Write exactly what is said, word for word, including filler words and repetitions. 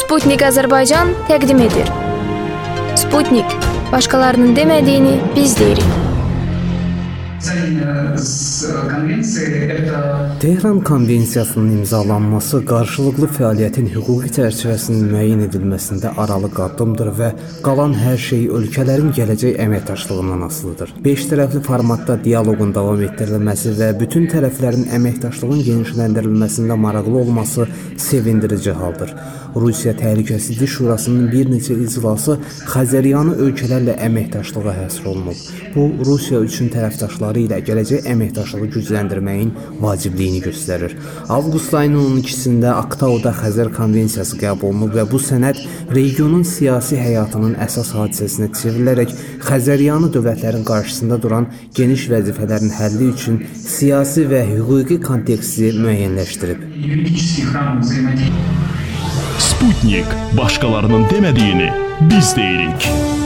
Sputnik Azərbaycan təqdim edir. Sputnik, başqalarının demədiyini biz deyirik. Tehran Konvensiyasının imzalanması qarşılıqlı fəaliyyətin hüquqi çərçivəsinin müəyyən edilməsində aralıq addımdır və qalan hər şey ölkələrin gələcək əməkdaşlığından asılıdır. Beş tərəfli formatda dialoqun davam etdirilməsi və bütün tərəflərin əməkdaşlığın genişləndirilməsində maraqlı olması sevindirici haldır. Rusiya Təhlükəsizlik Şurasının bir neçə iclası Xəzəryanı ölkələrlə əməkdaşlığa həsr olunub. Bu, Rusiya üçün tərəfdaşları ilə gələcək əməkdaşlığı gücləndirməyin vacibliyini göstərir. Avqust ayının on ikisində Aktauda Xəzər Konvensiyası qəbul olunub və bu sənəd regionun siyasi həyatının əsas hadisəsinə çevrilərək Xəzəryanı dövlətlərin qarşısında duran geniş vəzifələrin həlli üçün siyasi və hüquqi konteksti müəyyənləşdirib. Sputnik, başqalarının demədiyini biz deyirik.